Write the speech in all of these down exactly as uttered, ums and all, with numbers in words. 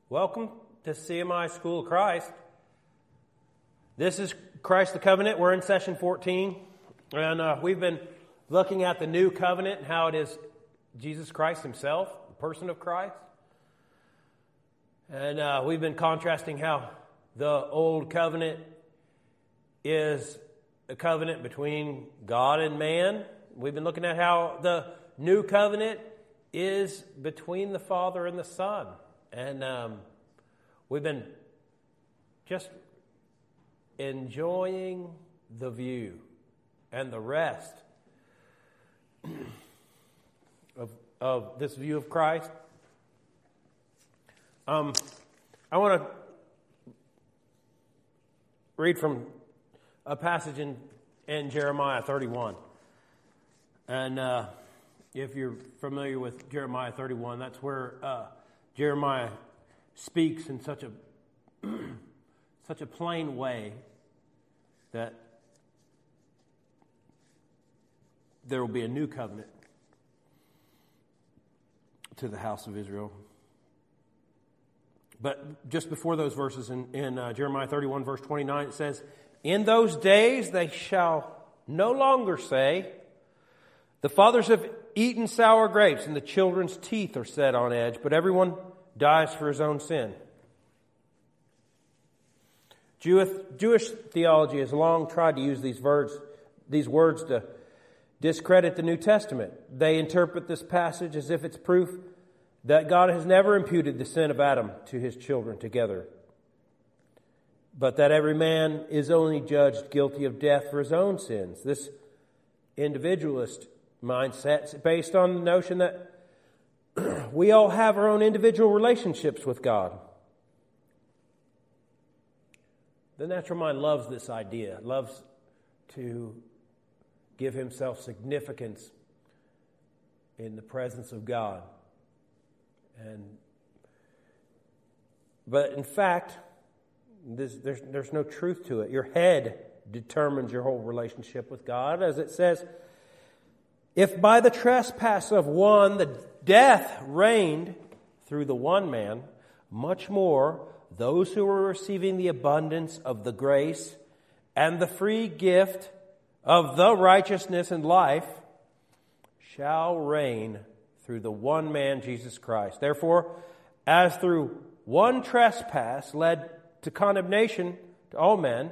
Welcome to C M I School of Christ. This is Christ the Covenant. We're in session fourteen, and uh, we've been looking at the new covenant and how it is Jesus Christ himself, the person of Christ. And uh, we've been contrasting how the old covenant is a covenant between God and man. We've been looking at how the new covenant is between the Father and the Son. And um, we've been just enjoying the view and the rest of, of this view of Christ. Um, I want to read from a passage in, in Jeremiah thirty-one. And uh, if you're familiar with Jeremiah thirty-one, that's where uh, Jeremiah speaks in such a such a plain way that there will be a new covenant to the house of Israel. But just before those verses in, in uh, Jeremiah thirty-one, verse twenty-nine, it says, "In those days they shall no longer say, the fathers have eaten sour grapes, and the children's teeth are set on edge, but everyone dies for his own sin." Jewish, Jewish theology has long tried to use these words, these words to discredit the New Testament. They interpret this passage as if it's proof that God has never imputed the sin of Adam to his children together, but that every man is only judged guilty of death for his own sins. This individualist mindset's based on the notion that we all have our own individual relationships with God. The natural mind loves this idea, loves to give himself significance in the presence of God. And but in fact, this, there's, there's no truth to it. Your head determines your whole relationship with God. As it says, if by the trespass of one the death reigned through the one man, much more those who are receiving the abundance of the grace and the free gift of the righteousness and life shall reign through the one man, Jesus Christ. Therefore, as through one trespass led to condemnation to all men,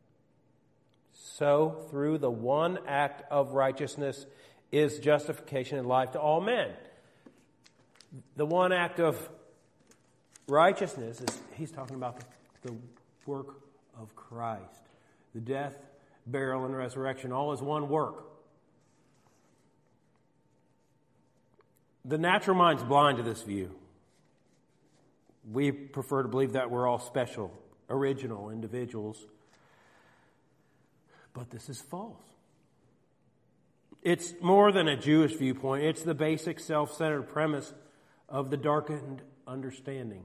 so through the one act of righteousness is justification and life to all men. The one act of righteousness is, he's talking about the, the work of Christ. The death, burial, and resurrection, all is one work. The natural mind's blind to this view. We prefer to believe that we're all special, original individuals. But this is false. It's more than a Jewish viewpoint. It's the basic self-centered premise of the darkened understanding.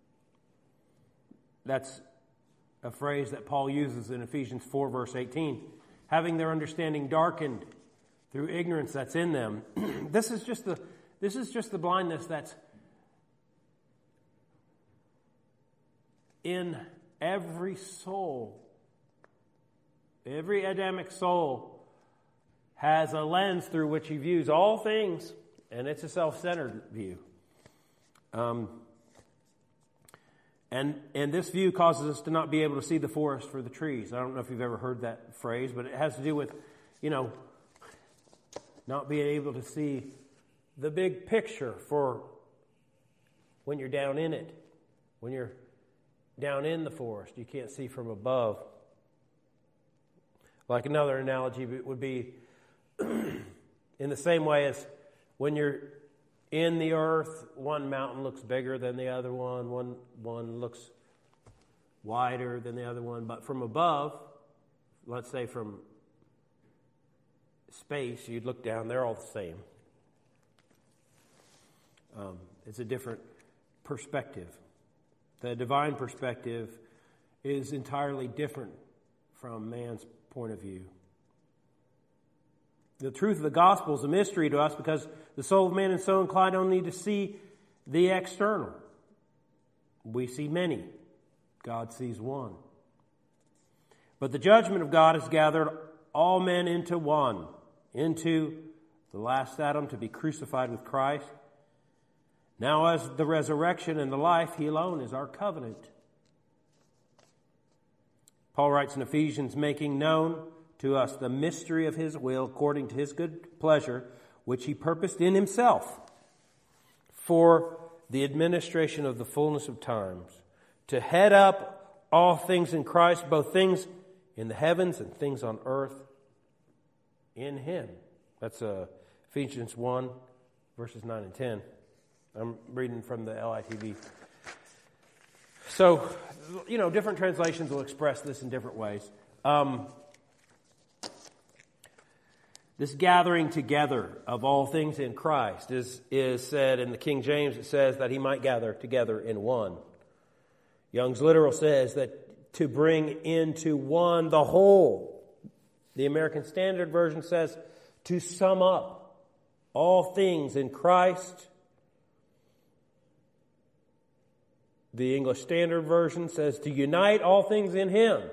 That's a phrase that Paul uses in Ephesians four, verse eighteen. Having their understanding darkened through ignorance that's in them. This is just the this is just the blindness that's in every soul. Every Adamic soul has a lens through which he views all things, and it's a self-centered view. Um, and and this view causes us to not be able to see the forest for the trees. I don't know if you've ever heard that phrase, but it has to do with, you know, not being able to see the big picture for when you're down in it. When you're down in the forest, you can't see from above. Like another analogy would be in the same way as when you're in the earth, one mountain looks bigger than the other one, one one looks wider than the other one, but from above, let's say from space, you'd look down, they're all the same. Um, it's a different perspective. The divine perspective is entirely different from man's point of view. The truth of the gospel is a mystery to us because the soul of man is so inclined only to see the external. We see many. God sees one. But the judgment of God has gathered all men into one, into the last Adam to be crucified with Christ. Now as the resurrection and the life, He alone is our covenant. Paul writes in Ephesians, making known to us the mystery of His will according to His good pleasure, which He purposed in Himself for the administration of the fullness of times, to head up all things in Christ, both things in the heavens and things on earth in Him. That's uh, Ephesians one, verses nine and ten. I'm reading from the L I T V. So, you know, different translations will express this in different ways. Um, this gathering together of all things in Christ is, is said in the King James, it says that He might gather together in one. Young's Literal says that to bring into one the whole. The American Standard Version says to sum up all things in Christ. The English Standard Version says to unite all things in Him.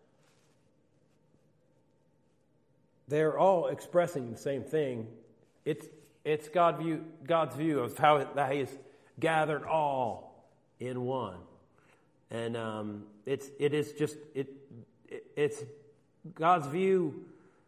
They're all expressing the same thing. It's it's God view, God's view of how that He has gathered all in one, and um, it's it is just it, it it's God's view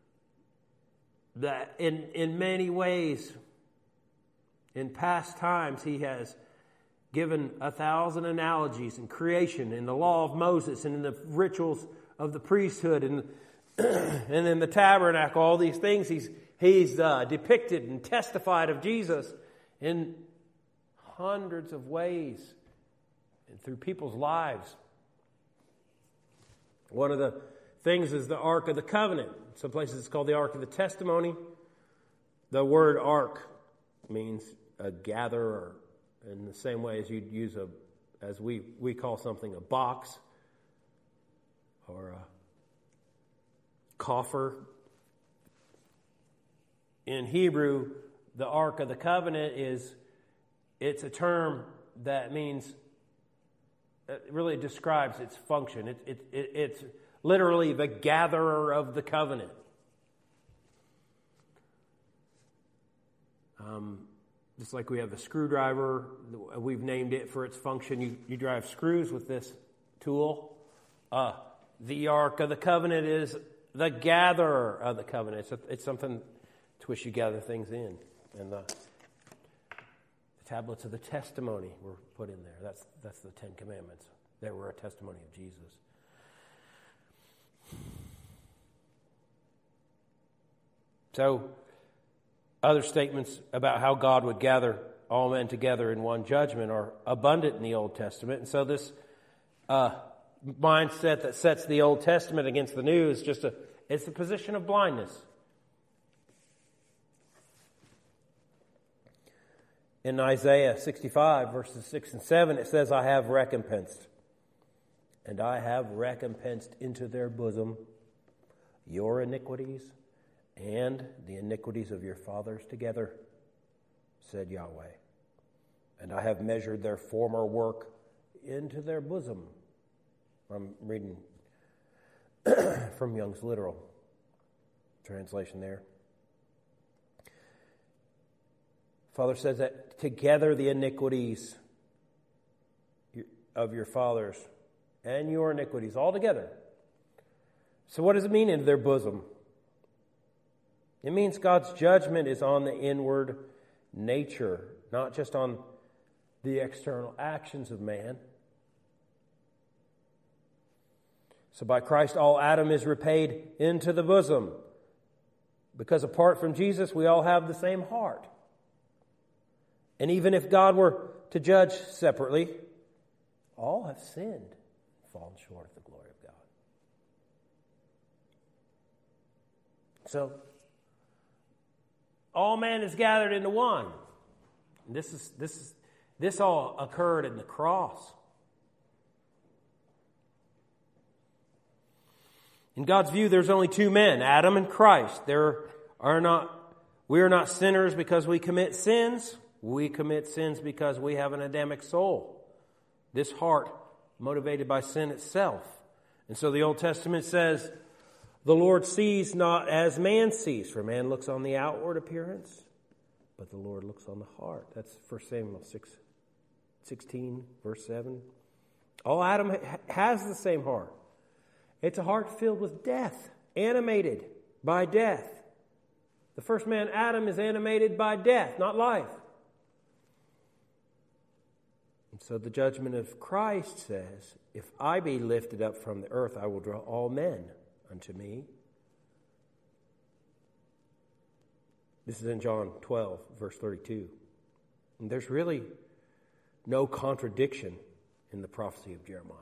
that in in many ways, in past times, He has given a thousand analogies in creation, in the law of Moses, and in the rituals of the priesthood, and and in the tabernacle, all these things he's he's uh, depicted and testified of Jesus in hundreds of ways and through people's lives. One of the things is the Ark of the Covenant. Some places it's called the Ark of the Testimony. The word ark means a gatherer, in the same way as you'd use a, as we, we call something a box or a coffer. In Hebrew, the Ark of the Covenant is, it's a term that means, it really describes its function. It, it, it, it's literally the gatherer of the covenant. Um, just like we have the screwdriver, we've named it for its function. You, you drive screws with this tool. Uh, the Ark of the Covenant is the gatherer of the covenant. It's, a, it's something to which you gather things in. And the, the tablets of the testimony were put in there. That's, that's the Ten Commandments. They were a testimony of Jesus. So, other statements about how God would gather all men together in one judgment are abundant in the Old Testament. And so this uh, mindset that sets the Old Testament against the New is just a, it's a position of blindness. In Isaiah sixty-five, verses six and seven, it says, I have recompensed, and I have recompensed into their bosom your iniquities and the iniquities of your fathers together, said Yahweh. And I have measured their former work into their bosom. I'm reading from Young's Literal translation there. Father says that together the iniquities of your fathers and your iniquities, all together. So what does it mean into their bosom? It means God's judgment is on the inward nature, not just on the external actions of man. So by Christ, all Adam is repaid into the bosom. Because apart from Jesus, we all have the same heart. And even if God were to judge separately, all have sinned and fallen short of the glory of God. So, all man is gathered into one. And this is this is this all occurred in the cross. In God's view, there's only two men, Adam and Christ. There are not we are not sinners because we commit sins. We commit sins because we have an Adamic soul. This heart motivated by sin itself. And so the Old Testament says, the Lord sees not as man sees, for man looks on the outward appearance, but the Lord looks on the heart. That's First Samuel six, sixteen, verse seven. All Adam ha- has the same heart. It's a heart filled with death, animated by death. The first man, Adam, is animated by death, not life. And so the judgment of Christ says, if I be lifted up from the earth, I will draw all men unto me. This is in John twelve, verse thirty-two. And there's really no contradiction in the prophecy of Jeremiah.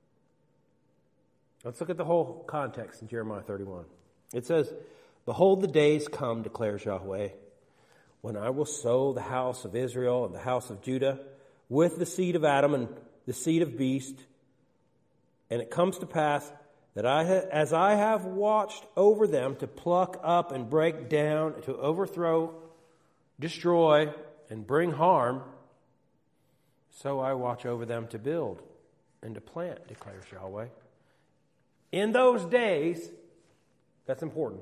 Let's look at the whole context in Jeremiah thirty-one. It says, behold, the days come, declares Yahweh, when I will sow the house of Israel and the house of Judah with the seed of Adam and the seed of beast. And it comes to pass that I, ha- as I have watched over them to pluck up and break down, to overthrow, destroy, and bring harm, so I watch over them to build and to plant, declares Yahweh. In those days, that's important.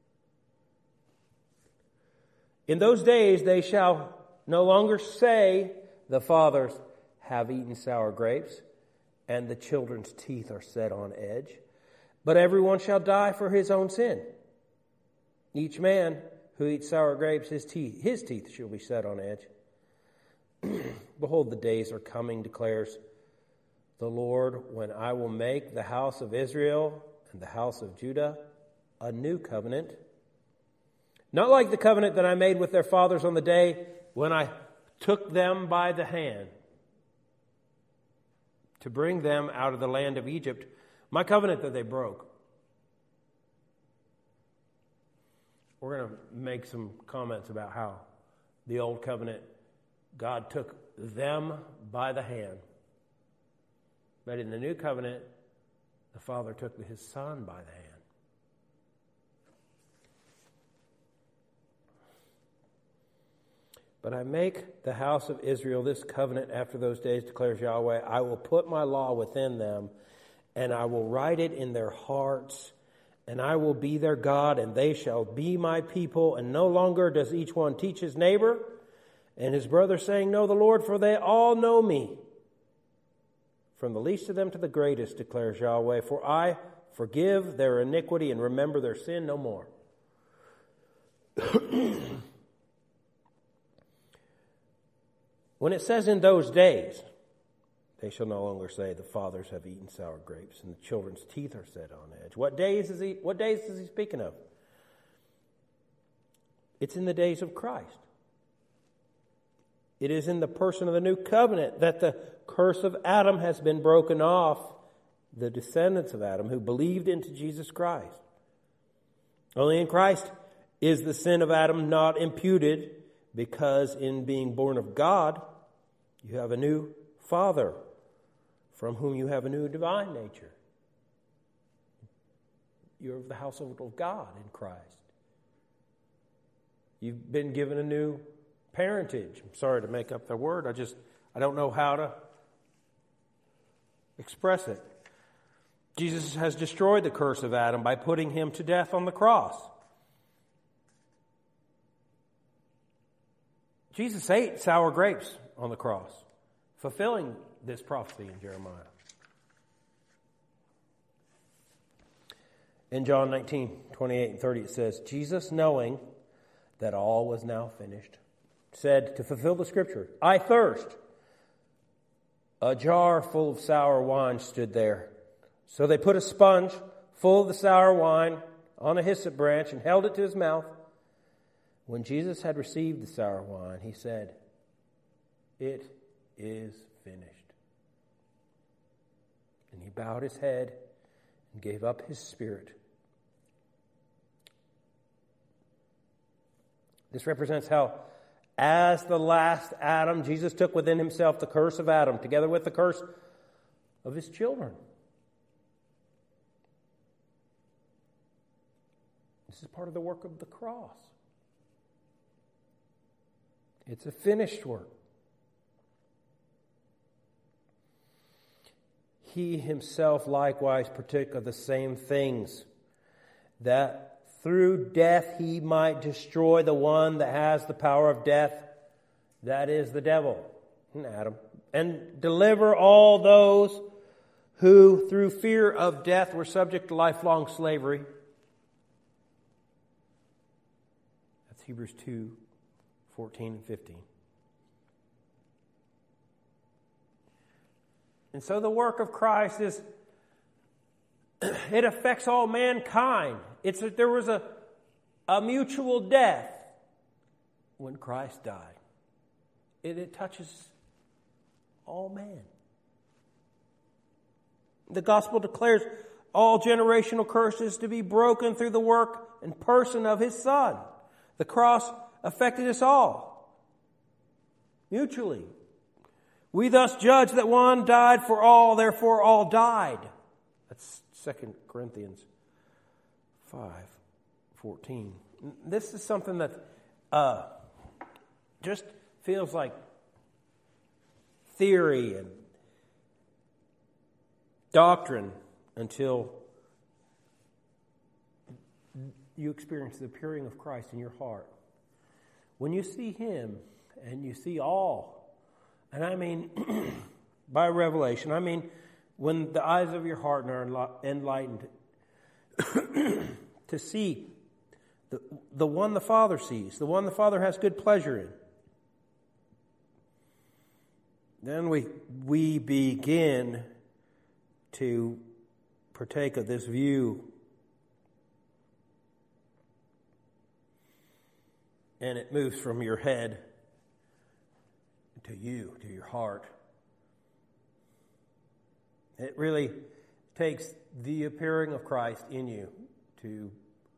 In those days they shall no longer say, the fathers have eaten sour grapes, and the children's teeth are set on edge. But everyone shall die for his own sin. Each man who eats sour grapes, his teeth, his teeth shall be set on edge. Behold, the days are coming, declares the Lord, when I will make the house of Israel and the house of Judah a new covenant. Not like the covenant that I made with their fathers on the day when I took them by the hand to bring them out of the land of Egypt, my covenant that they broke. We're going to make some comments about how the old covenant, God took them by the hand. But in the new covenant, the Father took his Son by the hand. But I make the house of Israel this covenant after those days, declares Yahweh. I will put my law within them, and I will write it in their hearts, and I will be their God, and they shall be my people. And no longer does each one teach his neighbor and his brother, saying, know the Lord, for they all know me. From the least of them to the greatest, declares Yahweh. For I forgive their iniquity and remember their sin no more. When it says in those days, they shall no longer say the fathers have eaten sour grapes and the children's teeth are set on edge. What days is he, what days is he speaking of? It's in the days of Christ. It is in the person of the new covenant that the curse of Adam has been broken off, the descendants of Adam who believed into Jesus Christ. Only in Christ is the sin of Adam not imputed, because in being born of God, you have a new Father from whom you have a new divine nature. You're of the household of God in Christ. You've been given a new parentage. I'm sorry to make up the word. I just, I don't know how to express it. Jesus has destroyed the curse of Adam by putting him to death on the cross. Jesus ate sour grapes on the cross, fulfilling this prophecy in Jeremiah. In John nineteen, twenty-eight and thirty, it says, Jesus, knowing that all was now finished, said to fulfill the scripture, I thirst. A jar full of sour wine stood there. So they put a sponge full of the sour wine on a hyssop branch and held it to his mouth. When Jesus had received the sour wine, he said, it is finished. And he bowed his head and gave up his spirit. This represents how, as the last Adam, Jesus took within himself the curse of Adam, together with the curse of his children. This is part of the work of the cross. It's a finished work. he himself likewise partook of the same things, that through death he might destroy the one that has the power of death, that is the devil, and Adam, and deliver all those who through fear of death were subject to lifelong slavery. That's Hebrews two, fourteen and fifteen. And so the work of Christ is, it affects all mankind. It's that there was a, a mutual death when Christ died. It, it touches all man. The gospel declares all generational curses to be broken through the work and person of His Son. The cross affected us all, mutually. We thus judge that one died for all, therefore all died. That's Second Corinthians five fourteen. This is something that uh, just feels like theory and doctrine until you experience the appearing of Christ in your heart. When you see Him and you see all, and I mean by revelation, I mean when the eyes of your heart are enlightened to see the, the one the Father sees, the one the Father has good pleasure in, then we we begin to partake of this view. And it moves from your head to you, to your heart. It really takes the appearing of Christ in you to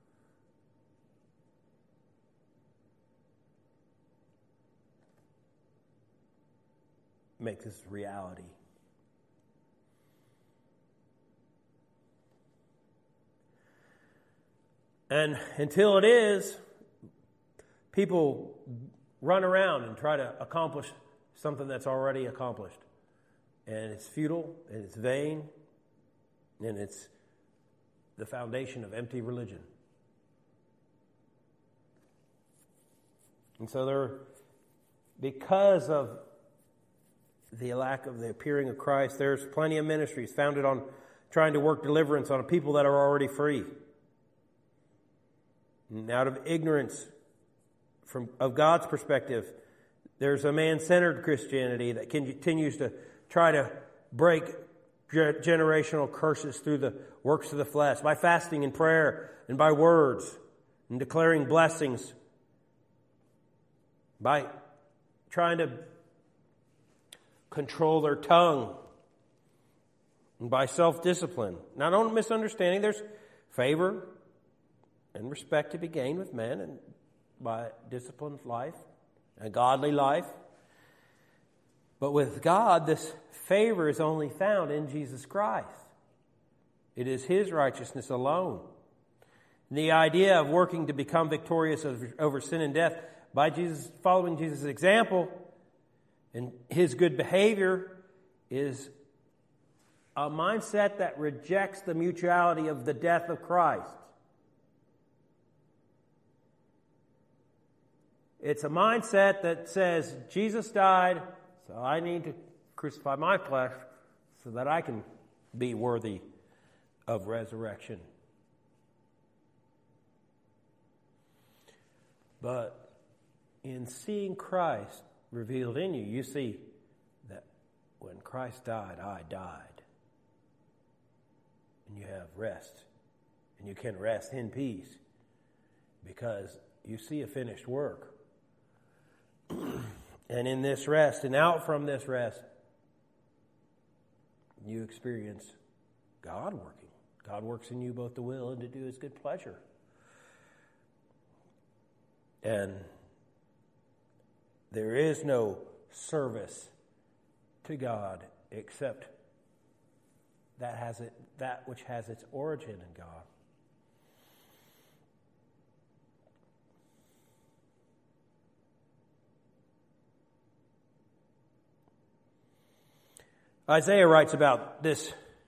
make this reality. And until it is, people run around and try to accomplish something that's already accomplished. And it's futile, and it's vain, and it's the foundation of empty religion. And so there, because of the lack of the appearing of Christ, there's plenty of ministries founded on trying to work deliverance on people that are already free. And out of ignorance from of God's perspective, there's a man-centered Christianity that continues to try to break generational curses through the works of the flesh by fasting and prayer and by words and declaring blessings, by trying to control their tongue and by self-discipline. Now, don't misunderstanding. There's favor and respect to be gained with men and by disciplined life, a godly life. But with God, this favor is only found in Jesus Christ. It is His righteousness alone. The idea of working to become victorious over sin and death by Jesus, following Jesus' example and His good behavior, is a mindset that rejects the mutuality of the death of Christ. It's a mindset that says, Jesus died, so I need to crucify my flesh so that I can be worthy of resurrection. But in seeing Christ revealed in you, you see that when Christ died, I died. And you have rest. And you can rest in peace because you see a finished work. And in this rest, and out from this rest, you experience God working. God works in you both to will and to do His good pleasure. And there is no service to God except that has it, that which has its origin in God. Isaiah writes about this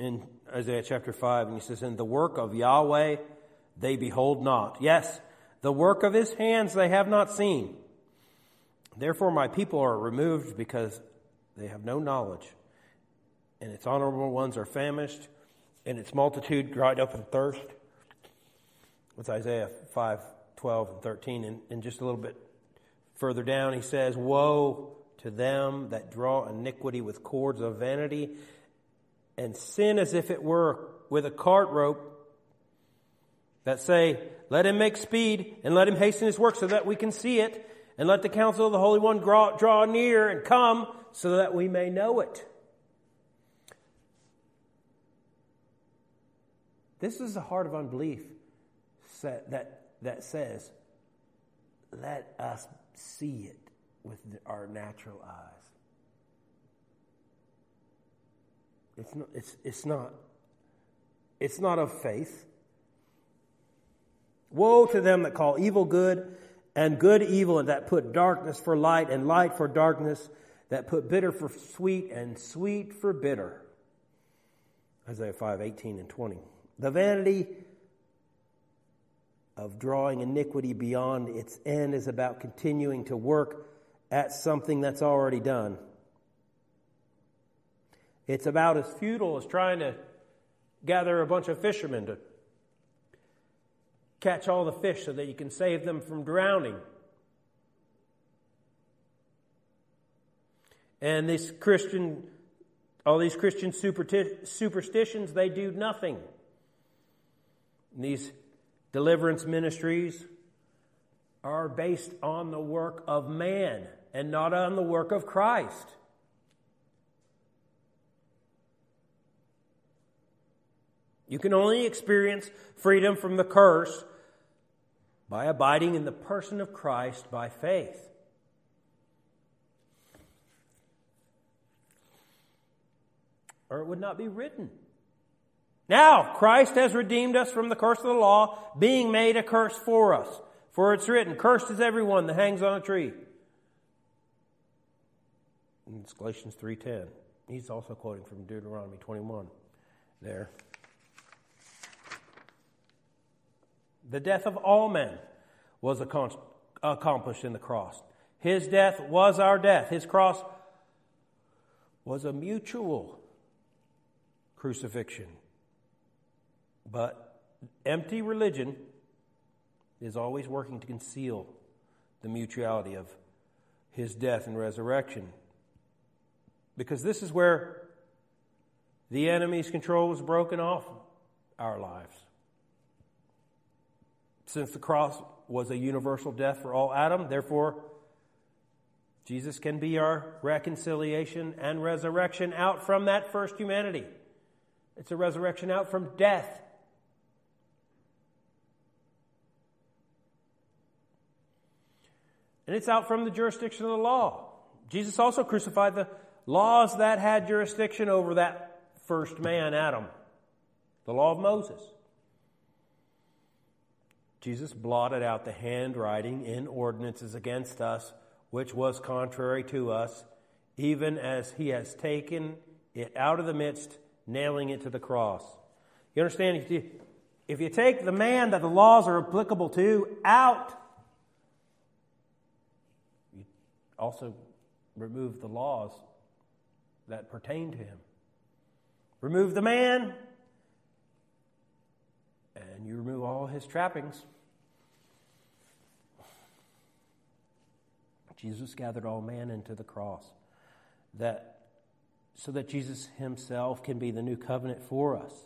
in Isaiah chapter five, and he says, "And the work of Yahweh they behold not. Yes, the work of his hands they have not seen. Therefore my people are removed because they have no knowledge. And its honorable ones are famished, and its multitude dried up in thirst." That's Isaiah five, twelve, and thirteen. And, and just a little bit further down, he says, "Woe to them that draw iniquity with cords of vanity, and sin as if it were with a cart rope, that say, let him make speed, and let him hasten his work so that we can see it, and let the counsel of the Holy One draw, draw near and come so that we may know it." This is the heart of unbelief that, that says, let us see it with our natural eyes. It's not, it's, it's not, it's not of faith. Woe to them that call evil good and good evil, and that put darkness for light and light for darkness, that put bitter for sweet and sweet for bitter. Isaiah five, eighteen and twenty. The vanity of drawing iniquity beyond its end is about continuing to work at something that's already done. It's about as futile as trying to gather a bunch of fishermen to catch all the fish so that you can save them from drowning. And this Christian, all these Christian superti- superstitions, they do nothing. And these deliverance ministries are based on the work of man and not on the work of Christ. You can only experience freedom from the curse by abiding in the person of Christ by faith. Or it would not be written. Now, Christ has redeemed us from the curse of the law, being made a curse for us. For it's written, cursed is everyone that hangs on a tree. And it's Galatians three ten. He's also quoting from Deuteronomy twenty-one there. The death of all men was accomplished in the cross. His death was our death. His cross was a mutual crucifixion. But empty religion is always working to conceal the mutuality of his death and resurrection. Because this is where the enemy's control was broken off our lives. Since the cross was a universal death for all Adam, therefore, Jesus can be our reconciliation and resurrection out from that first humanity. It's a resurrection out from death. And it's out from the jurisdiction of the law. Jesus also crucified the laws that had jurisdiction over that first man, Adam. The law of Moses. Jesus blotted out the handwriting in ordinances against us, which was contrary to us, even as he has taken it out of the midst, nailing it to the cross. You understand? If you, if you take the man that the laws are applicable to out, you also remove the laws that pertain to him. Remove the man, and you remove all his trappings. Jesus gathered all man into the cross, that so that Jesus himself can be the new covenant for us.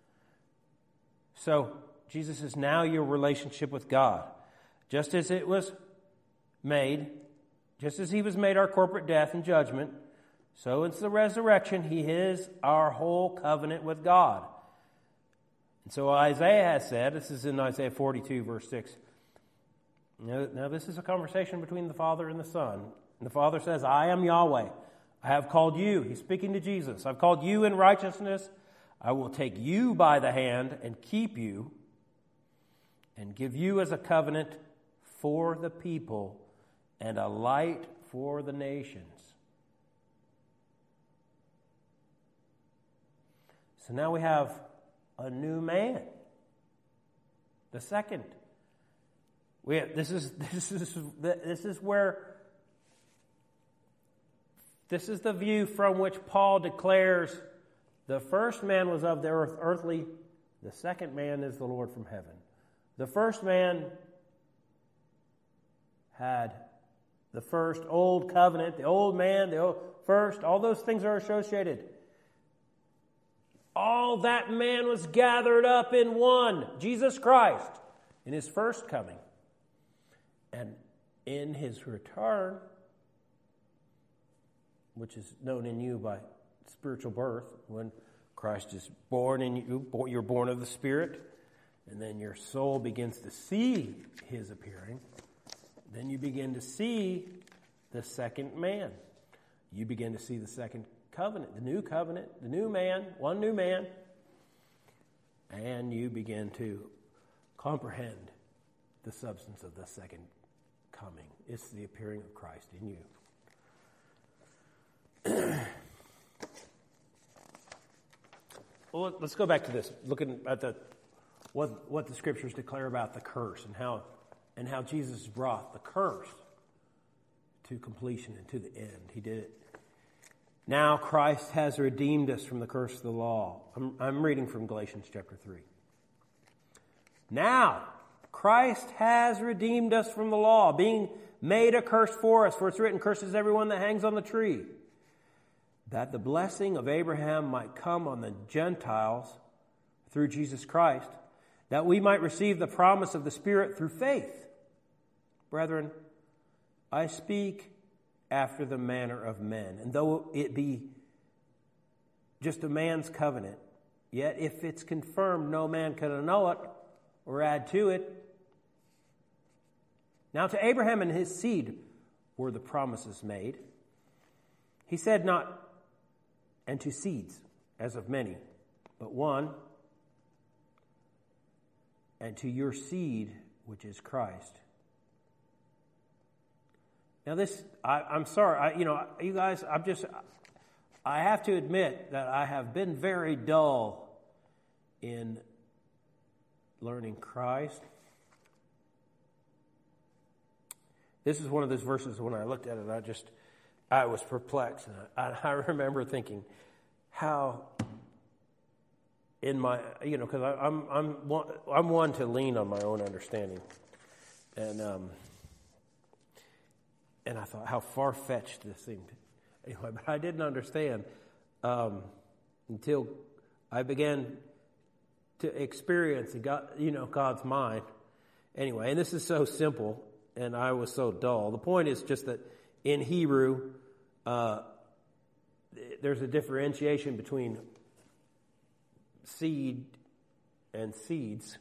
So, Jesus is now your relationship with God. Just as it was made, just as he was made our corporate death and judgment, so it's the resurrection. He is our whole covenant with God. And so Isaiah has said, this is in Isaiah forty-two, verse six, Now, now this is a conversation between the Father and the Son. And the Father says, I am Yahweh. I have called you. He's speaking to Jesus. I've called you in righteousness. I will take you by the hand and keep you and give you as a covenant for the people and a light for the nations. So now we have a new man. The second. We have, this is this is this is where this is the view from which Paul declares the first man was of the earth, earthly, the second man is the Lord from heaven. The first man had the first old covenant, the old man, the old, first, all those things are associated. All that man was gathered up in one, Jesus Christ, in his first coming. And in his return, which is known in you by spiritual birth, when Christ is born in you, you're born of the Spirit, and then your soul begins to see his appearing, then you begin to see the second man. You begin to see the second covenant, the new covenant, the new man, one new man, and you begin to comprehend the substance of the second coming. It's the appearing of Christ in you. Well, let's go back to this, looking at the what what the scriptures declare about the curse and how and how Jesus brought the curse to completion and to the end. He did it. Now Christ has redeemed us from the curse of the law. I'm, I'm reading from Galatians chapter three. Now Christ has redeemed us from the law, being made a curse for us, for it's written, "Cursed is everyone that hangs on the tree," that the blessing of Abraham might come on the Gentiles through Jesus Christ, that we might receive the promise of the Spirit through faith. Brethren, I speak after the manner of men, and though it be just a man's covenant, yet if it's confirmed, no man can annul it or add to it. Now to Abraham and his seed were the promises made. He said not, and to seeds, as of many, but one, and to your seed, which is Christ. Now this, I, I'm sorry, I, you know, you guys, I'm just, I have to admit that I have been very dull in learning Christ. This is one of those verses when I looked at it, I just, I was perplexed. And I, I remember thinking how in my, you know, because I'm, I'm, one, I'm one to lean on my own understanding. And, um, and I thought how far-fetched this seemed. Anyway, but I didn't understand um, until I began to experience God, you know, God's mind. Anyway, and this is so simple, and I was so dull. The point is just that in Hebrew, uh, there's a differentiation between seed and seeds.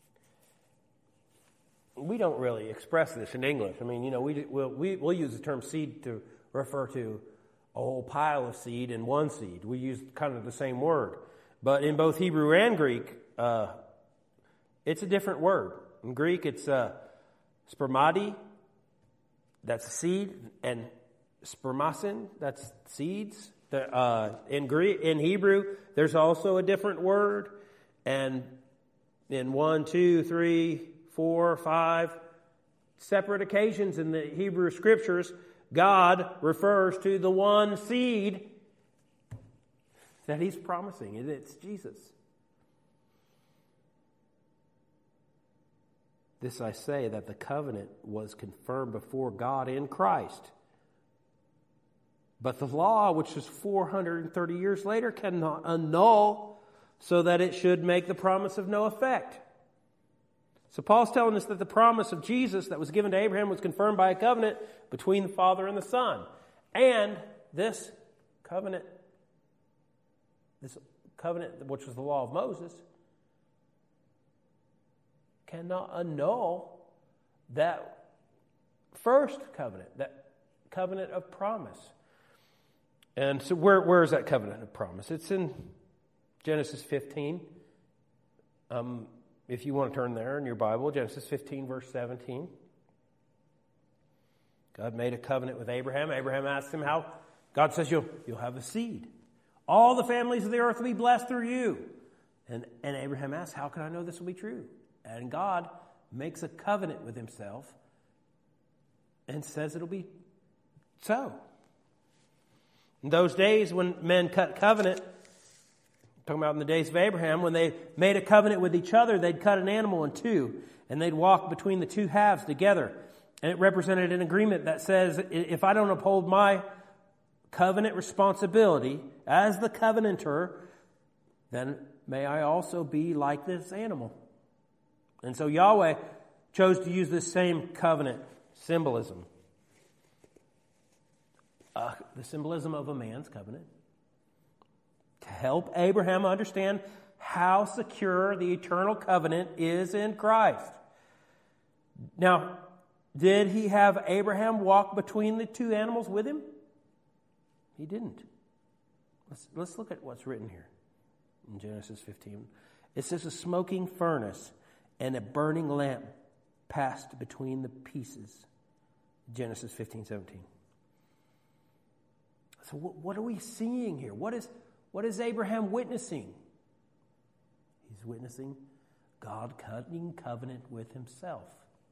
We don't really express this in English. I mean, you know, we, we'll, we, we'll use the term seed to refer to a whole pile of seed and one seed. We use kind of the same word. But in both Hebrew and Greek, uh, it's a different word. In Greek, it's uh, spermati, that's seed, and spermasin, that's seeds. The, uh, in Greek, in Hebrew, there's also a different word. And in one, two, three, four, five separate occasions in the Hebrew Scriptures, God refers to the one seed that He's promising, and it's Jesus. This I say, that the covenant was confirmed before God in Christ. But the law, which is four hundred thirty years later, cannot annul so that it should make the promise of no effect. So Paul's telling us that the promise of Jesus that was given to Abraham was confirmed by a covenant between the Father and the Son. And this covenant, this covenant, which was the law of Moses, cannot annul that first covenant, that covenant of promise. And so where, where is that covenant of promise? It's in Genesis fifteen. Um, if you want to turn there in your Bible, Genesis fifteen, verse seventeen. God made a covenant with Abraham. Abraham asked him how. God says, you'll, you'll have a seed. All the families of the earth will be blessed through you. And, and Abraham asks, how can I know this will be true? And God makes a covenant with himself and says it'll be so. In those days when men cut covenant, talking about in the days of Abraham, when they made a covenant with each other, they'd cut an animal in two, and they'd walk between the two halves together. And it represented an agreement that says, if I don't uphold my covenant responsibility as the covenanter, then may I also be like this animal. And so Yahweh chose to use this same covenant symbolism. Uh, the symbolism of a man's covenant. To help Abraham understand how secure the eternal covenant is in Christ. Now, did he have Abraham walk between the two animals with him? He didn't. Let's, let's look at what's written here in Genesis fifteen. It says a smoking furnace and a burning lamp passed between the pieces. Genesis fifteen seventeen. So what are we seeing here? What is, what is Abraham witnessing? He's witnessing God cutting covenant with himself.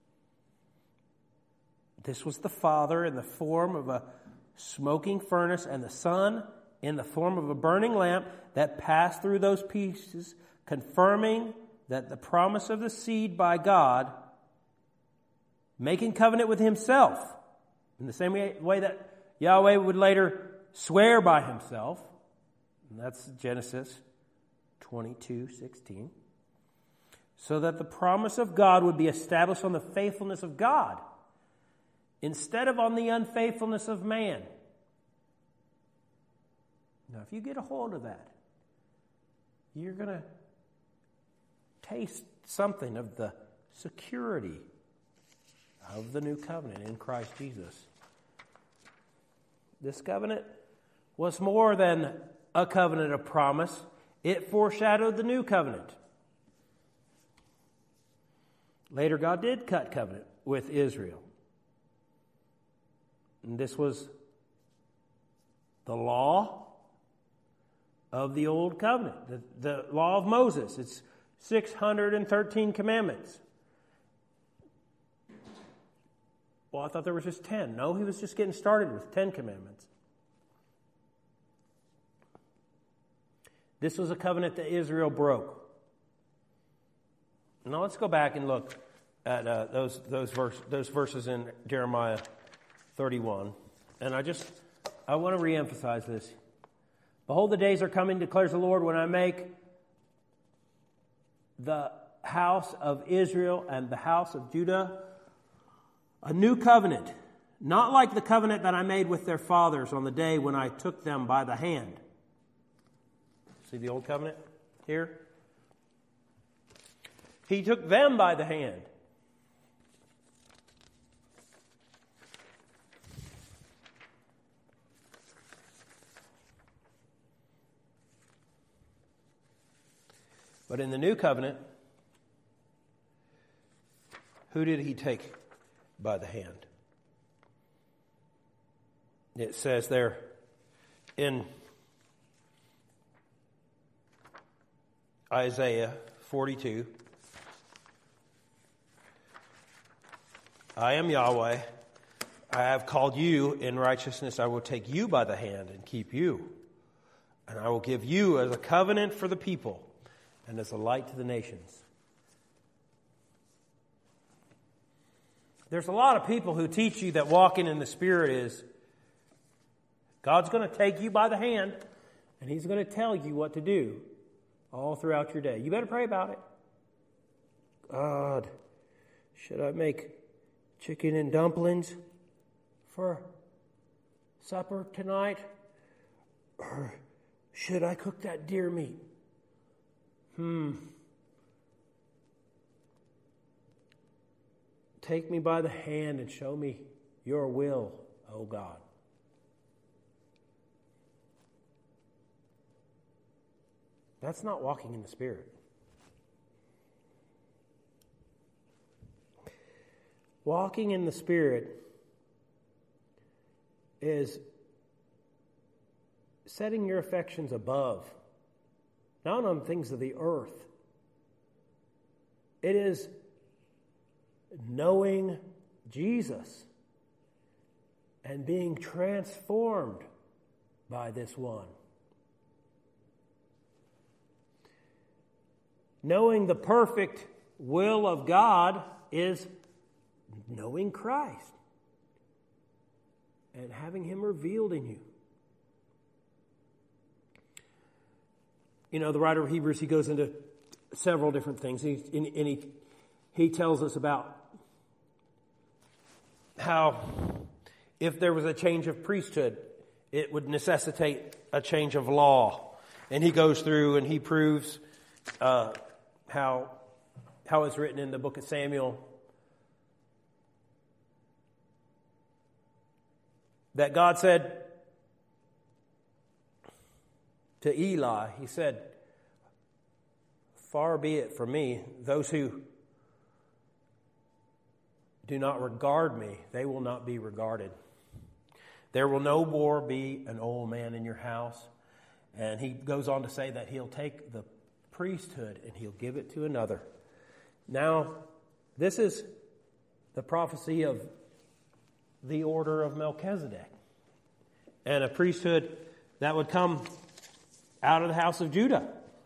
This was the Father in the form of a smoking furnace and the Son in the form of a burning lamp that passed through those pieces, confirming that the promise of the seed by God, making covenant with himself, in the same way, way that Yahweh would later swear by himself, and that's Genesis twenty-two sixteen, so that the promise of God would be established on the faithfulness of God instead of on the unfaithfulness of man. Now, if you get a hold of that, you're going to taste something of the security of the new covenant in Christ Jesus. This covenant was more than a covenant of promise. It foreshadowed the new covenant. Later, God did cut covenant with Israel. And this was the law of the old covenant, the, the law of Moses. It's six hundred thirteen commandments. Well, I thought there was just ten. No, he was just getting started with ten commandments. This was a covenant that Israel broke. Now let's go back and look at uh, those those verse those verses in Jeremiah thirty-one, and I just I want to reemphasize this. Behold, the days are coming, declares the Lord, when I make the house of Israel and the house of Judah a new covenant, not like the covenant that I made with their fathers on the day when I took them by the hand. See the old covenant here? He took them by the hand. But in the new covenant, who did he take by the hand? It says there in Isaiah forty-two, I am Yahweh, I have called you in righteousness, I will take you by the hand and keep you. And I will give you as a covenant for the people and as a light to the nations. There's a lot of people who teach you that walking in the Spirit is God's going to take you by the hand and He's going to tell you what to do all throughout your day. You better pray about it. God, should I make chicken and dumplings for supper tonight? Or should I cook that deer meat? Hmm. Take me by the hand and show me your will, O God. That's not walking in the Spirit. Walking in the Spirit is setting your affections above, not on things of the earth. It is knowing Jesus and being transformed by this one. Knowing the perfect will of God is knowing Christ and having Him revealed in you. You know, the writer of Hebrews, he goes into several different things. He, and he, he tells us about how if there was a change of priesthood, it would necessitate a change of law. And he goes through and he proves uh, how, how it's written in the book of Samuel that God said to Eli, he said, "Far be it from me, those who do not regard me, they will not be regarded. There will no more be an old man in your house." And he goes on to say that he'll take the priesthood and he'll give it to another. Now, this is the prophecy of the order of Melchizedek, and a priesthood that would come out of the house of Judah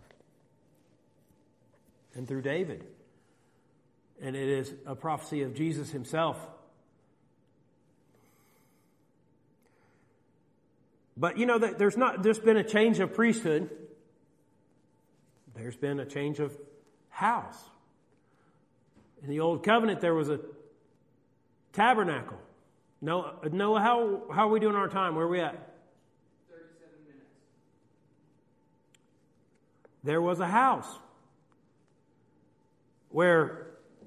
and through David. And it is a prophecy of Jesus himself. But you know, there's not there's been a change of priesthood. There's been a change of house. In the old covenant, there was a tabernacle. Noah, Noah how, how are we doing our time? Where are we at? thirty-seven minutes. There was a house where,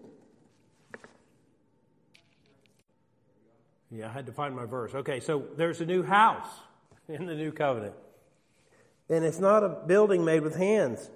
yeah, I had to find my verse. Okay, so there's a new house in the new covenant. And it's not a building made with hands,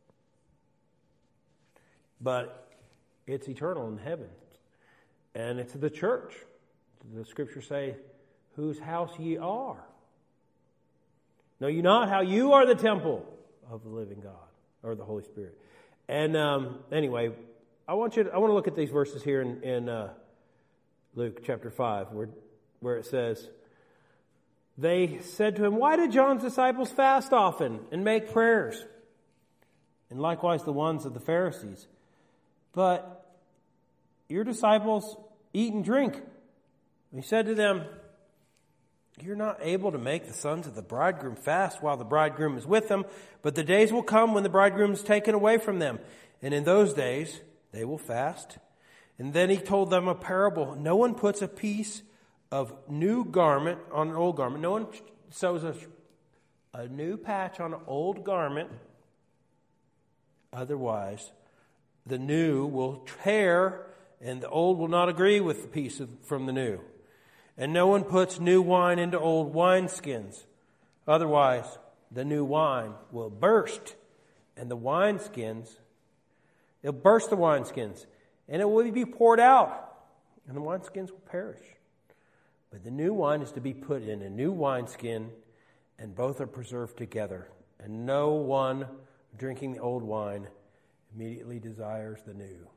but it's eternal in heaven. And it's the church. The scriptures say, "Whose house ye are. Know you not how you are the temple of the living God," or the Holy Spirit. And um, anyway, I want you to, I want to look at these verses here in, in uh, Luke chapter five, where where it says, "They said to him, 'Why did John's disciples fast often and make prayers? And likewise the ones of the Pharisees. But your disciples eat and drink.' He said to them, 'You're not able to make the sons of the bridegroom fast while the bridegroom is with them, but the days will come when the bridegroom is taken away from them. And in those days they will fast.' And then he told them a parable. 'No one puts a piece of new garment on an old garment.'" No one sews a, a new patch on an old garment. "Otherwise, the new will tear, and the old will not agree with the piece of, from the new. And no one puts new wine into old wineskins. Otherwise, the new wine will burst, and the wineskins, it'll burst the wineskins, and it will be poured out, and the wineskins will perish. But the new wine is to be put in a new wineskin, and both are preserved together. And no one drinking the old wine immediately desires the new."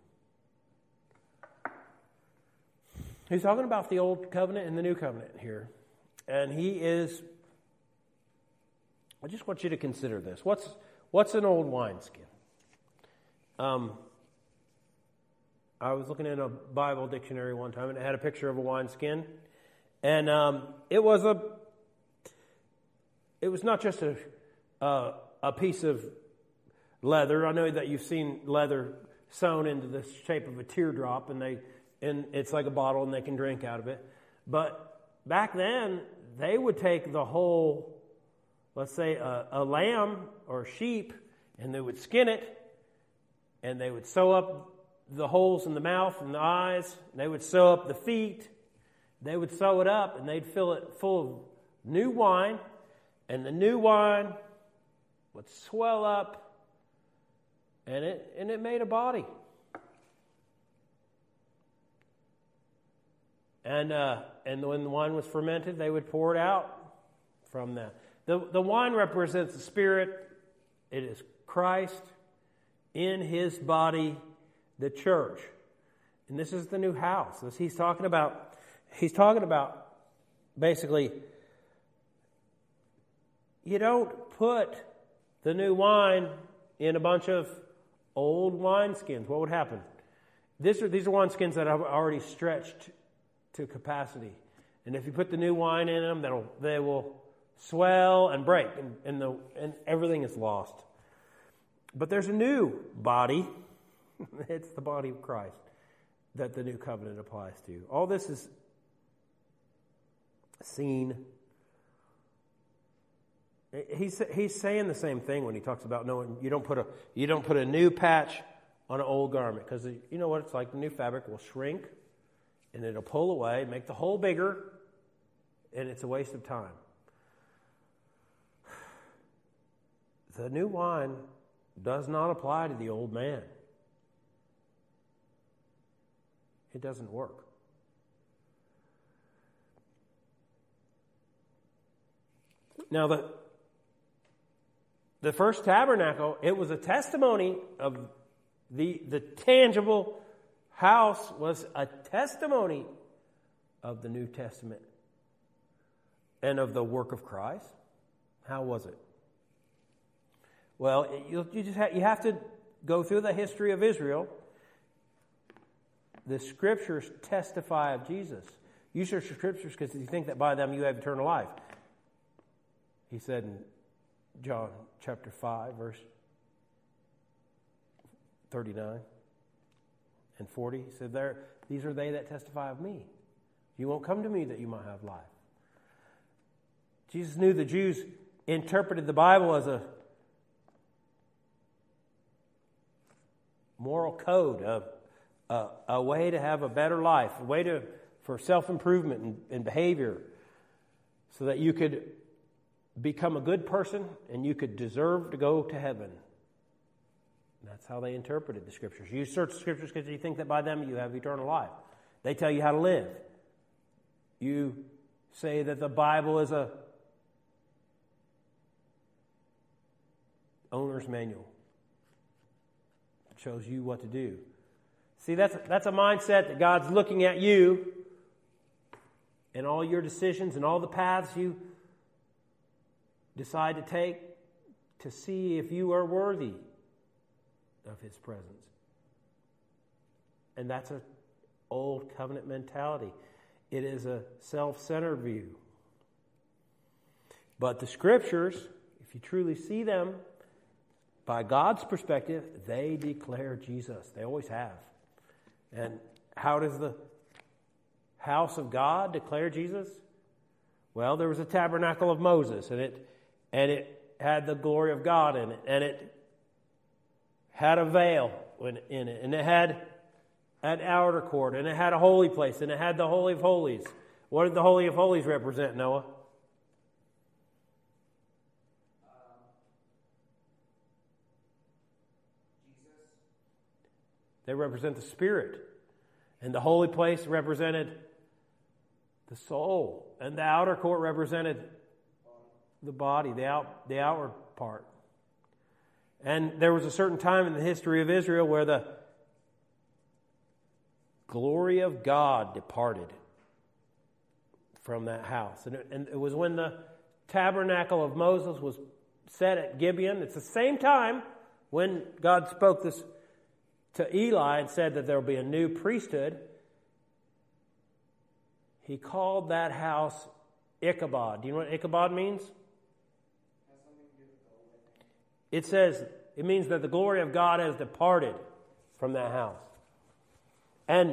He's talking about the old covenant and the new covenant here. And he is, I just want you to consider this. What's what's an old wineskin? Um, I was looking in a Bible dictionary one time, and it had a picture of a wineskin. And um, it was a, it was not just a, uh, a piece of leather. I know that you've seen leather sewn into the shape of a teardrop, and they, and it's like a bottle, and they can drink out of it. But back then, they would take the whole, let's say, a, a lamb or a sheep, and they would skin it, and they would sew up the holes in the mouth and the eyes. And they would sew up the feet. They would sew it up, and they'd fill it full of new wine, and the new wine would swell up, and it and it made a body. And uh, and when the wine was fermented, they would pour it out from that. The, the wine represents the Spirit. It is Christ in His body, the church. And this is the new house. This, he's talking about, he's talking about basically, you don't put the new wine in a bunch of old wineskins. What would happen? These are, these are wineskins that have already stretched to capacity. And if you put the new wine in them, that'll, they will swell and break, and, and, the, and everything is lost. But there's a new body. It's the body of Christ that the new covenant applies to. All this is seen. He's he's saying the same thing when he talks about knowing you don't put a you don't put a new patch on an old garment, because you know what it's like. The new fabric will shrink and it'll pull away, make the hole bigger, and it's a waste of time. The new wine does not apply to the old man. It doesn't work. Now, the, the first tabernacle, it was a testimony of the, the tangible house was a testimony of the New Testament and of the work of Christ. How was it? Well, you, you just have, you have to go through the history of Israel. The Scriptures testify of Jesus. You search the Scriptures because you think that by them you have eternal life. He said in John chapter five, verse thirty-nine and forty, he said, "There, these are they that testify of me. You won't come to me that you might have life." Jesus knew the Jews interpreted the Bible as a moral code, a, a, a way to have a better life, a way to for self-improvement and, and behavior, so that you could become a good person and you could deserve to go to heaven. That's how they interpreted the Scriptures. You search the Scriptures because you think that by them you have eternal life. They tell you how to live. You say that the Bible is a owner's manual. It shows you what to do. See, that's, that's a mindset that God's looking at you and all your decisions and all the paths you decide to take to see if you are worthy of His presence. And that's an old covenant mentality. It is a self-centered view. But the Scriptures, if you truly see them by God's perspective, they declare Jesus. They always have. And how does the house of God declare Jesus? Well, there was a tabernacle of Moses, and it and it had the glory of God in it, and it had a veil in it, and it had an outer court, and it had a holy place, and it had the Holy of Holies. What did the Holy of Holies represent, Noah? They represent the Spirit. And the holy place represented the soul. And the outer court represented the body, the out, the outward part. And there was a certain time in the history of Israel where the glory of God departed from that house. And it, and it was when the tabernacle of Moses was set at Gibeon. It's the same time when God spoke this to Eli and said that there will be a new priesthood. He called that house Ichabod. Do you know what Ichabod means? It says, it means that the glory of God has departed from that house. And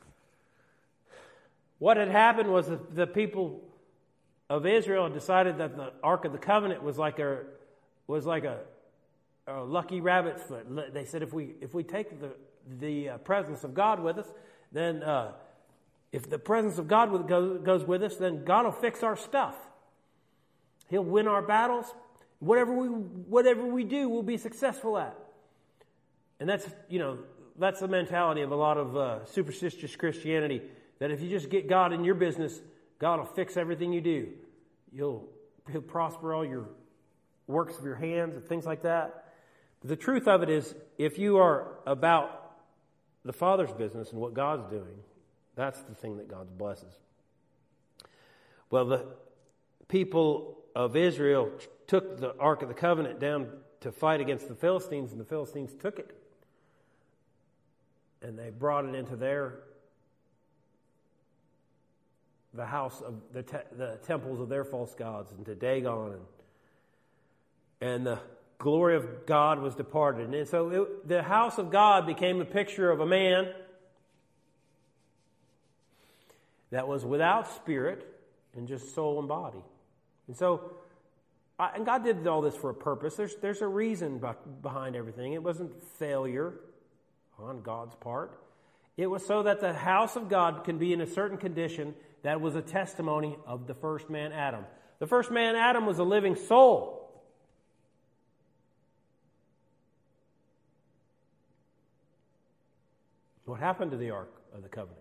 what had happened was that the people of Israel decided that the Ark of the Covenant was like a was like a, a lucky rabbit's foot. They said if we if we take the the uh, presence of God with us, then uh, if the presence of God with, goes, goes with us, then God will fix our stuff. He'll win our battles. Whatever we whatever we do, we'll be successful at. And that's, you know, that's the mentality of a lot of uh, superstitious Christianity, that if you just get God in your business, God will fix everything you do. You'll He'll prosper all your works of your hands and things like that. But the truth of it is, if you are about the Father's business and what God's doing, that's the thing that God blesses. Well, the people of Israel took the Ark of the Covenant down to fight against the Philistines, and the Philistines took it. And they brought it into their, the house of, the, te- the temples of their false gods, into Dagon. And, and the glory of God was departed. And so it, the house of God became a picture of a man that was without spirit and just soul and body. And so, I, and God did all this for a purpose. There's, there's a reason behind everything. It wasn't failure on God's part. It was so that the house of God can be in a certain condition that was a testimony of the first man, Adam. The first man, Adam, was a living soul. What happened to the Ark of the Covenant?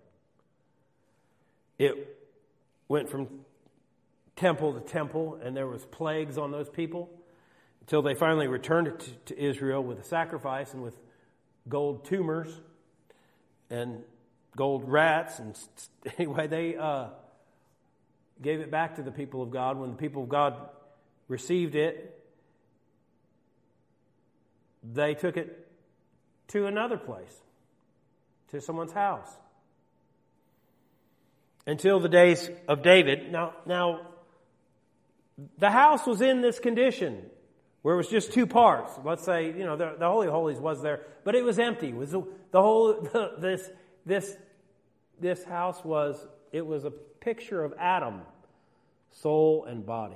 It went from temple to temple, and there was plagues on those people until they finally returned it to, to Israel with a sacrifice and with gold tumors and gold rats. And anyway, they uh, gave it back to the people of God. When the people of God received it, they took it to another place, to someone's house. Until the days of David. Now, now, the house was in this condition where it was just two parts. Let's say, you know, the, the Holy of Holies was there, but it was empty. It was the, the whole the, this this this house was it was a picture of Adam, soul and body.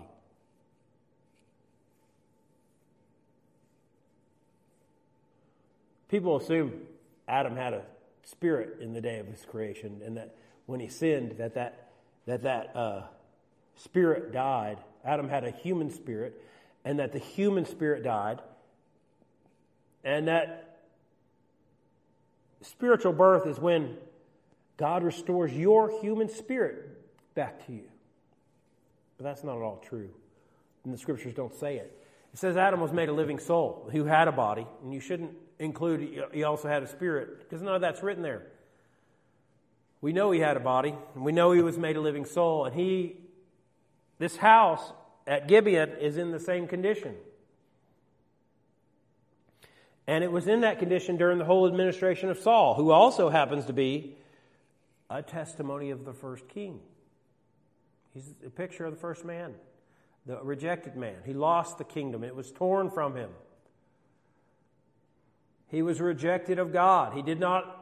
People assume Adam had a spirit in the day of his creation, and that when he sinned, that that that that uh, spirit died. Adam had a human spirit, and that the human spirit died, and that spiritual birth is when God restores your human spirit back to you. But that's not at all true, and the Scriptures don't say it. It says Adam was made a living soul who had a body, and you shouldn't include he also had a spirit, because none of that's written there. We know he had a body, and we know he was made a living soul, and he, this house at Gibeon is in the same condition. And it was in that condition during the whole administration of Saul, who also happens to be a testimony of the first king. He's a picture of the first man, the rejected man. He lost the kingdom. It was torn from him. He was rejected of God. He did not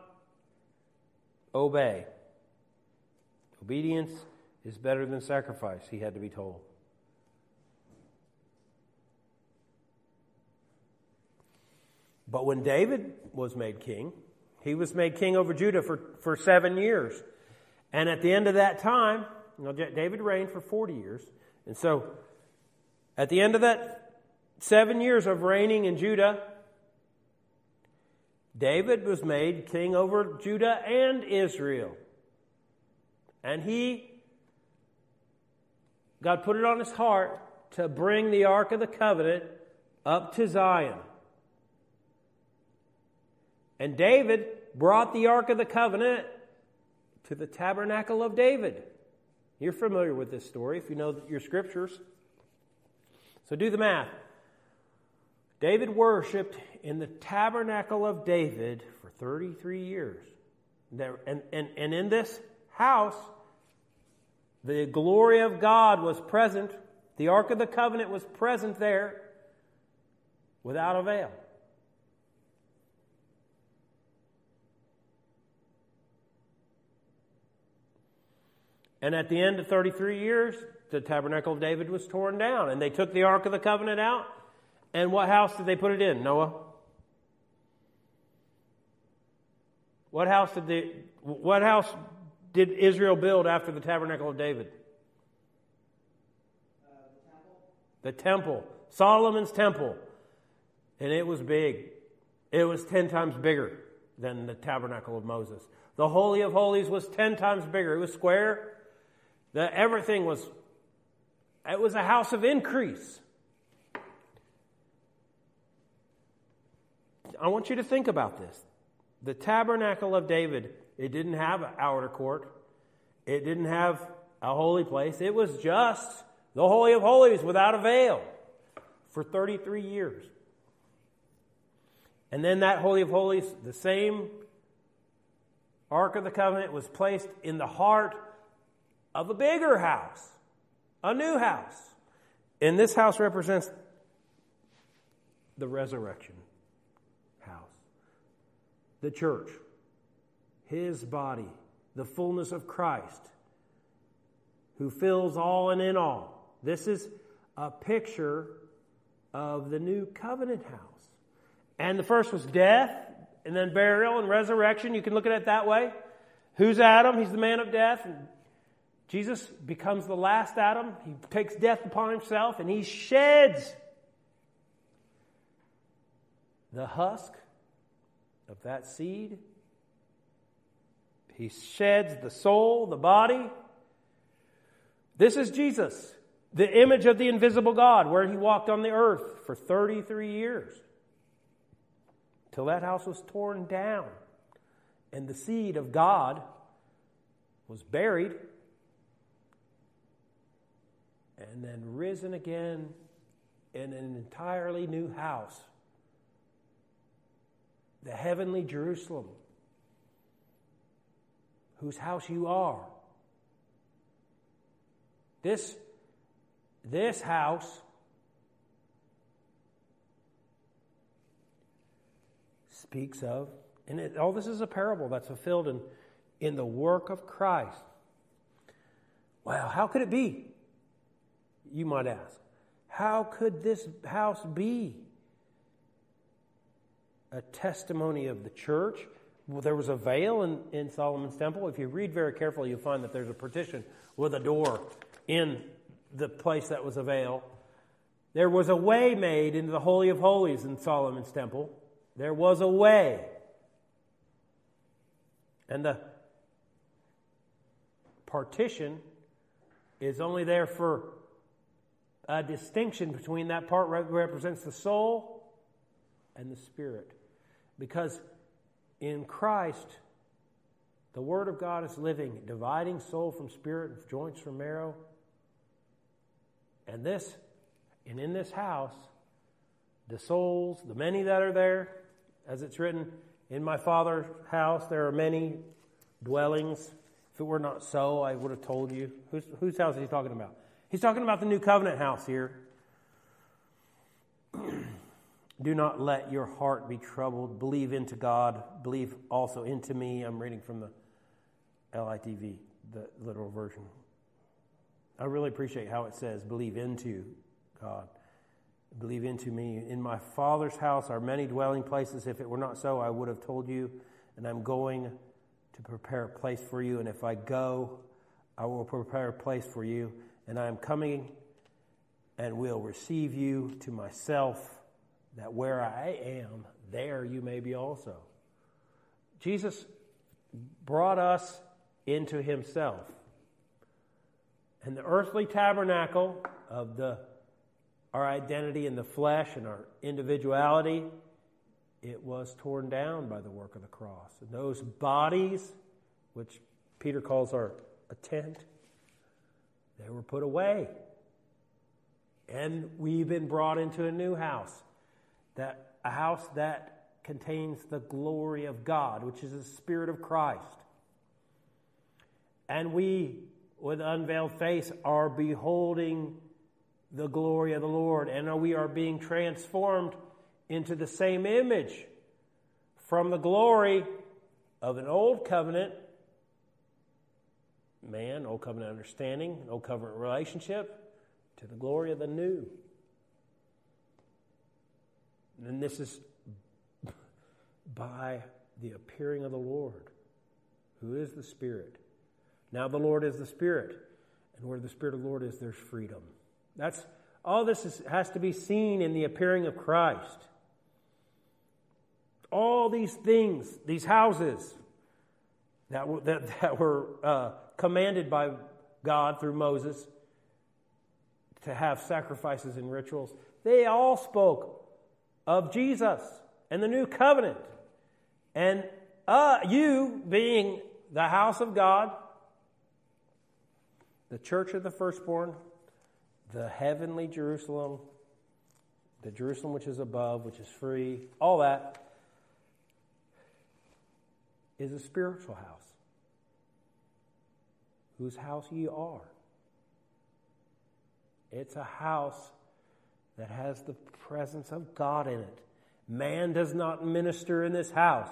obey. Obedience is better than sacrifice, he had to be told. But when David was made king, he was made king over Judah for, for seven years. And at the end of that time, you know, David reigned for forty years. And so, at the end of that seven years of reigning in Judah, David was made king over Judah and Israel. And he, God put it on his heart to bring the Ark of the Covenant up to Zion. And David brought the Ark of the Covenant to the tabernacle of David. You're familiar with this story if you know your scriptures. So do the math. David worshipped in the tabernacle of David for thirty-three years. And, and, and in this house, the glory of God was present. The Ark of the Covenant was present there without a veil. And at the end of thirty-three years, the tabernacle of David was torn down. And they took the Ark of the Covenant out. And what house did they put it in, Noah? What house did they, what house did Israel build after the tabernacle of David? Uh, the temple. The temple. Solomon's temple. And it was big. It was ten times bigger than the tabernacle of Moses. The Holy of Holies was ten times bigger. It was square. The, everything was It was a house of increase. I want you to think about this. The tabernacle of David, it didn't have an outer court. It didn't have a holy place. It was just the Holy of Holies without a veil for thirty-three years. And then that Holy of Holies, the same Ark of the Covenant, was placed in the heart of a bigger house, a new house. And this house represents the resurrection house, the church, His body, the fullness of Christ, who fills all and in all. This is a picture of the new covenant house. And the first was death, and then burial and resurrection. You can look at it that way. Who's Adam? He's the man of death. And Jesus becomes the last Adam. He takes death upon himself, and he sheds the husk of that seed. He sheds the soul, the body. This is Jesus, the image of the invisible God, where he walked on the earth for thirty-three years. Till that house was torn down. And the seed of God was buried and then risen again in an entirely new house. The heavenly Jerusalem, whose house you are. This, this house speaks of, and it, all this is a parable that's fulfilled in, in the work of Christ. Wow, how could it be? You might ask. How could this house be a testimony of the church? Well, there was a veil in, in Solomon's temple. If you read very carefully, you'll find that there's a partition with a door in the place that was a veil. There was a way made into the Holy of Holies in Solomon's temple. There was a way. And the partition is only there for a distinction between that part that represents the soul and the spirit. Because in Christ, the Word of God is living, dividing soul from spirit and joints from marrow. And this, and in this house, the souls, the many that are there, as it's written, in my Father's house there are many dwellings. If it were not so, I would have told you. Whose, whose house is he talking about? He's talking about the new covenant house here. Do not let your heart be troubled. Believe into God. Believe also into me. I'm reading from the L I T V, the literal version. I really appreciate how it says, believe into God. Believe into me. In my Father's house are many dwelling places. If it were not so, I would have told you. And I'm going to prepare a place for you. And if I go, I will prepare a place for you. And I am coming and will receive you to myself, that where I am, there you may be also. Jesus brought us into himself. And the earthly tabernacle of the our identity in the flesh and our individuality, it was torn down by the work of the cross. And those bodies, which Peter calls our a tent, they were put away. And we've been brought into a new house. That a house that contains the glory of God, which is the Spirit of Christ. And we, with unveiled face, are beholding the glory of the Lord, and we are being transformed into the same image from the glory of an old covenant man, old covenant understanding, old covenant relationship, to the glory of the new. And this is by the appearing of the Lord, who is the Spirit. Now the Lord is the Spirit, and where the Spirit of the Lord is, there's freedom. That's all. This is, has to be seen in the appearing of Christ. All these things, these houses that were, that, that were uh, commanded by God through Moses to have sacrifices and rituals. They all spoke of Jesus and the new covenant. And uh, you being the house of God, the church of the firstborn, the heavenly Jerusalem, the Jerusalem which is above, which is free, all that is a spiritual house, whose house ye are. It's a house that has the presence of God in it. Man does not minister in this house.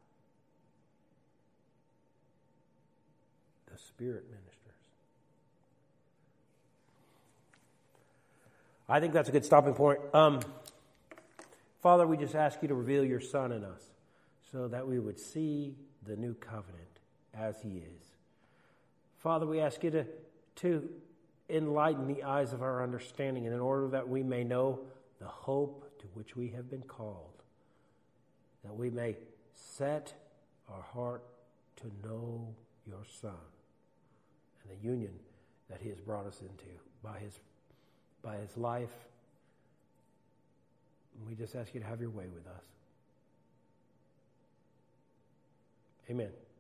The Spirit ministers. I think that's a good stopping point. Um, Father, we just ask you to reveal your Son in us so that we would see the new covenant as he is. Father, we ask you to, to enlighten the eyes of our understanding, and in order that we may know the hope to which we have been called, that we may set our heart to know your Son and the union that he has brought us into by his, by his life. And we just ask you to have your way with us. Amen.